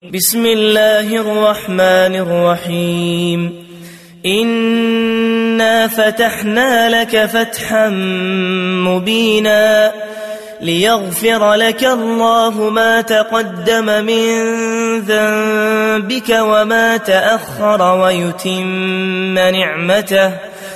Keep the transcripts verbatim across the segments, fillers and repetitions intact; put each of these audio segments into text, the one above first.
بسم الله الرحمن الرحيم. إنا فتحنا لك فتحا مبينا ليغفر لك الله ما تقدم من ذنبك وما تأخر ويتم نعمته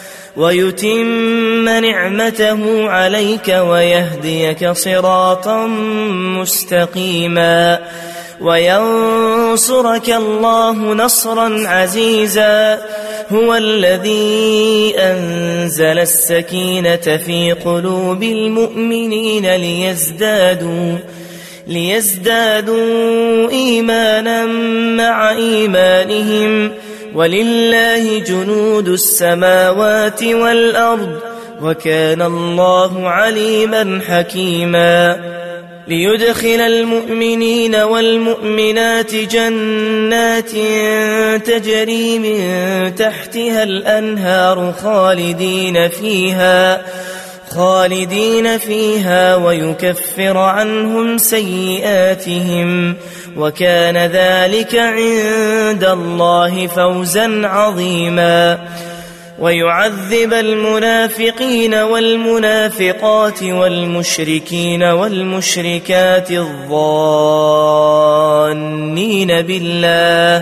ويتم نعمته عليك ويهديك صراطا مستقيما وينصرك الله نصرا عزيزا. هو الذي أنزل السكينة في قلوب المؤمنين ليزدادوا ليزدادوا إيمانا مع إيمانهم ولله جنود السماوات والأرض وكان الله عليما حكيما. ليدخل المؤمنين والمؤمنات جنات تجري من تحتها الأنهار خالدين فيها خالدين فيها ويكفر عنهم سيئاتهم وكان ذلك عند الله فوزا عظيما. ويعذب المنافقين والمنافقات والمشركين والمشركات الظانين بالله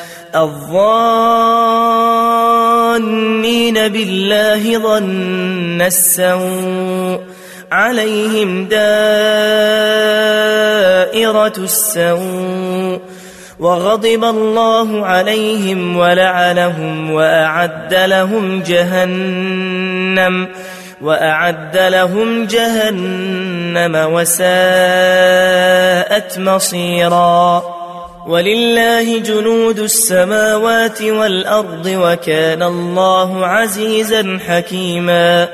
الظانين بالله ظن السوء عليهم دائرة السوء وغضب الله عليهم ولعنهم وأعد لهم جهنم وأعد لهم جهنم وساءت مصيرا. ولله جنود السماوات والأرض وكان الله عزيزا حكيما.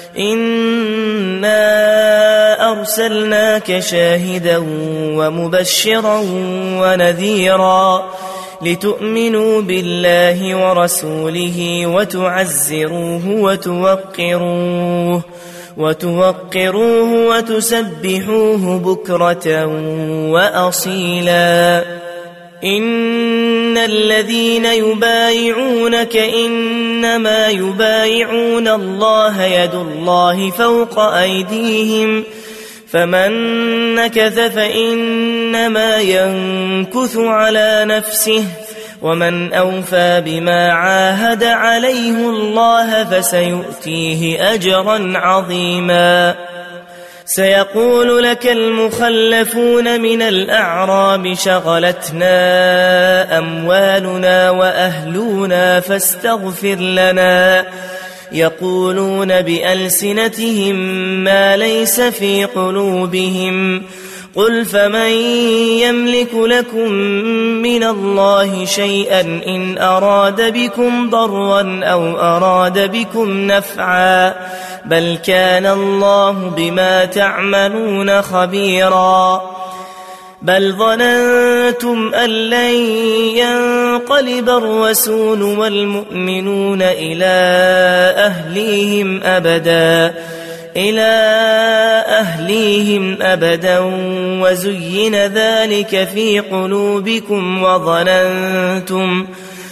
إنا أرسلناك شاهدا ومبشرا ونذيرا لتؤمنوا بالله ورسوله وتعزروه وتوقروه وتوقروه وتسبحوه بكرة وأصيلا. إن الذين يبايعونك إنما يبايعون الله يد الله فوق أيديهم فمن نكث فإنما ينكث على نفسه ومن أوفى بما عاهد عليه الله فسيؤتيه أجرا عظيما. سيقول لك المخلفون من الأعراب شغلتنا أموالنا وأهلنا فاستغفر لنا يقولون بألسنتهم ما ليس في قلوبهم قل فمن يملك لكم من الله شيئا إن أراد بكم ضرا أو أراد بكم نفعا بل كان الله بما تعملون خبيرا. بل ظننتم أن لن ينقلب الرسول والمؤمنون إلى أهليهم أبدا إلى أهليهم أبدا وزين ذلك في قلوبكم وظننتم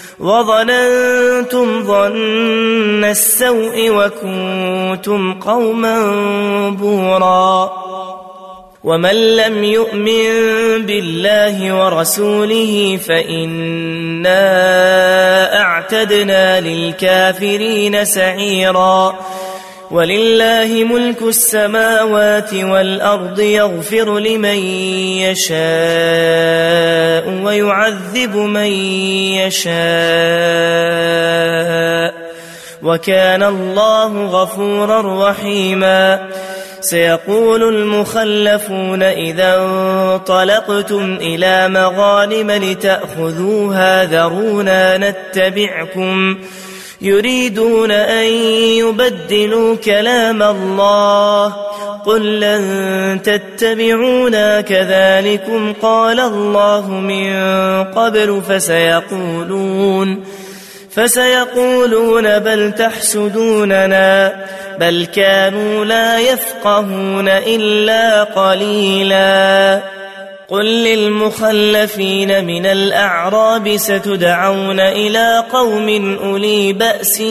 وظننتم ظن السوء وكنتم قوما بورا. ومن لم يؤمن بالله ورسوله فإنا أعتدنا للكافرين سعيرا. ولله ملك السماوات والأرض يغفر لمن يشاء ويعذب من يشاء وكان الله غفورا رحيما. سيقول المخلفون إذا انطلقتم إلى مغانم لتأخذوها ذرونا نتبعكم يريدون أن يبدلوا كلام الله قل لن تتبعونا كذلكم قال الله من قبل فسيقولون فسيقولون بل تحسدوننا بل كانوا لا يفقهون إلا قليلا. قل للمخلفين من الأعراب ستدعون إلى قوم أولي بأس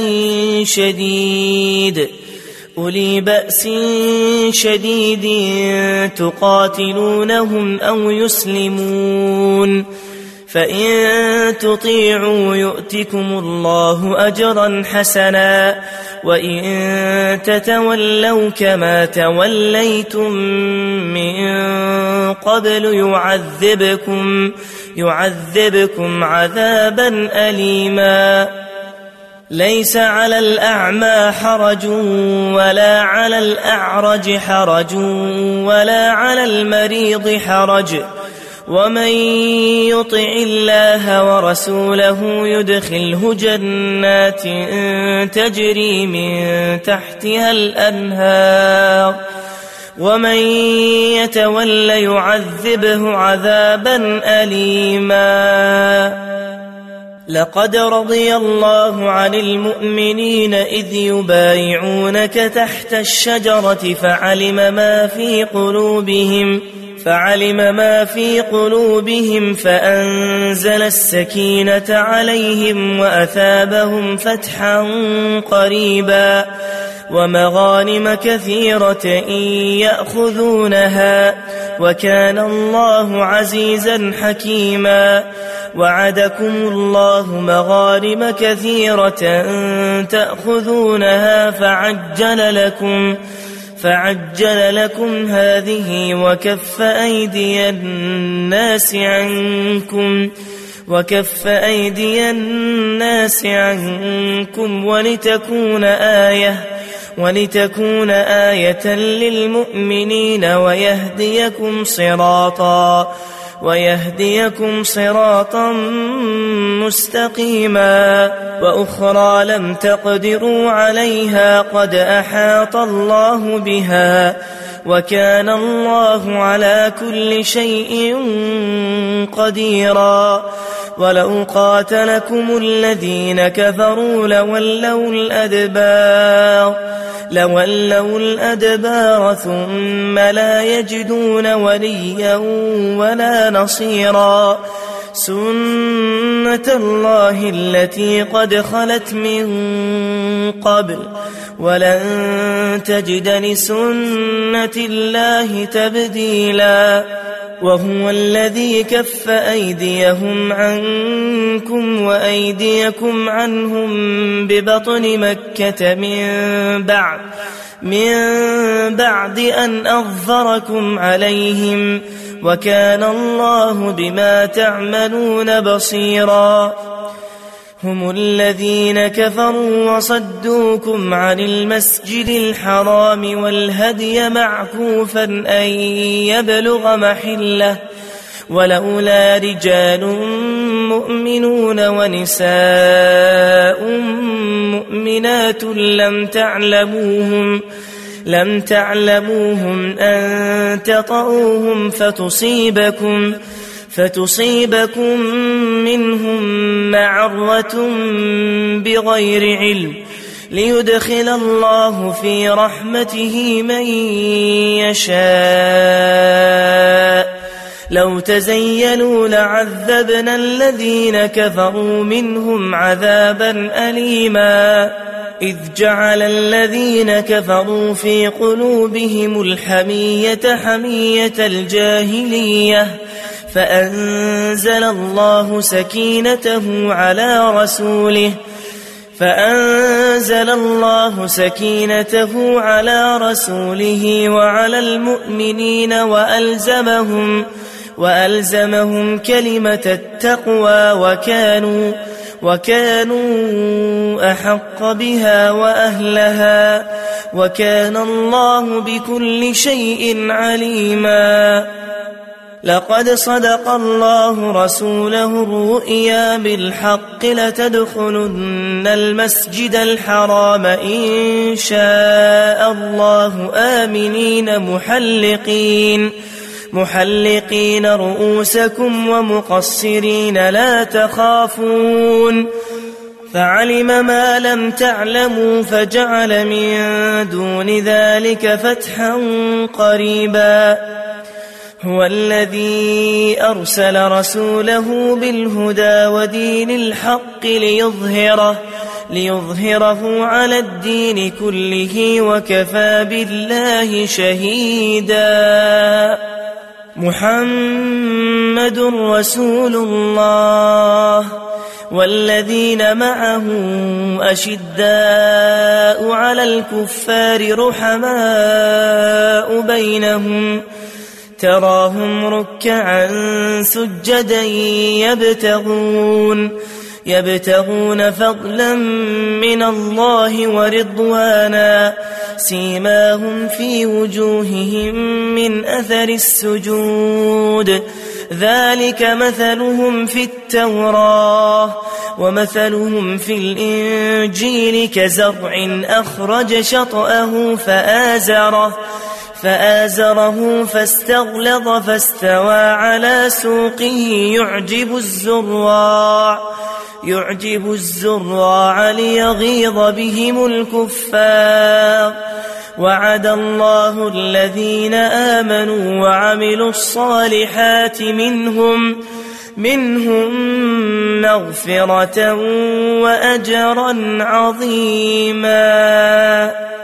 شديد أولي بأس شديد تقاتلونهم أو يسلمون فإن تطيعوا يؤتكم الله أجرا حسنا وإن تتولوا كما توليتم من قبل يعذبكم يعذبكم عذابا أليما ليس على الأعمى حرج ولا على الأعرج حرج ولا على المريض حرج ومن يطع الله ورسوله يدخله جنات تجري من تحتها الأنهار ومن يتول يعذبه عذابا أليما لقد رضي الله عن المؤمنين إذ يبايعونك تحت الشجرة فعلم ما في قلوبهم فعلم ما في قلوبهم فأنزل السكينة عليهم وأثابهم فتحا قريبا ومغانم كثيرة يأخذونها وكان الله عزيزا حكيما وعدكم الله مغانم كثيرة تأخذونها فعجل لكم فعجل لكم هذه وكف أيدي الناس عنكم وكف أيدي الناس عنكم ولتكون آية ولتكون آية للمؤمنين ويهديكم صراطا ويهديكم صراطا مستقيما وأخرى لم تقدروا عليها قد أحاط الله بها وكان الله على كل شيء قديرا ولو قاتلكم الذين كفروا لولوا الأدبار لولوا الأدبار ثم لا يجدون وليا ولا نصيرا سنة الله التي قد خلت من قبل ولن تجد لسنة الله تبديلا وهو الذي كف أيديهم عنكم وأيديكم عنهم ببطن مكة من بعد من بعد أن أظفركم عليهم وكان الله بما تعملون بصيرا هم الذين كفروا وصدوكم عن المسجد الحرام والهدي معكوفا أن يبلغ محله ولولا رجال مؤمنون ونساء مؤمنات لم تعلموهم لم تعلموهم أن تطؤوهم فتصيبكم فتصيبكم منهم معرة بغير علم ليدخل الله في رحمته من يشاء لو تزينوا لعذبنا الذين كفروا منهم عذابا أليما إذ جعل الذين كفروا في قلوبهم الحمية حمية الجاهلية فأنزل الله سكينته على رسوله فأنزل الله سكينته على رسوله وعلى المؤمنين وألزمهم وألزمهم كلمة التقوى وكانوا وكانوا أحق بها وأهلها وكان الله بكل شيء عليما لقد صدق الله رسوله الرؤيا بالحق لتدخلن المسجد الحرام إن شاء الله آمنين محلقين محلقين رؤوسكم ومقصرين لا تخافون فعلم ما لم تعلموا فجعل من دون ذلك فتحا قريبا هو الذي أرسل رسوله بالهدى ودين الحق ليظهره, ليظهره على الدين كله وكفى بالله شهيدا. محمد رسول الله والذين معه أشداء على الكفار رحماء بينهم تراهم ركعا سجدا يبتغون يبتغون فضلا من الله ورضوانا سيماهم في وجوههم من أثر السجود ذلك مثلهم في التوراة ومثلهم في الإنجيل كزرع أخرج شطأه فآزره فآزره فاستغلظ فاستوى على سوقه يعجب الزراع يعجب الزراع ليغيظ بهم الكفار. وعد الله الذين آمنوا وعملوا الصالحات منهم منهم مغفرة وأجرا عظيما.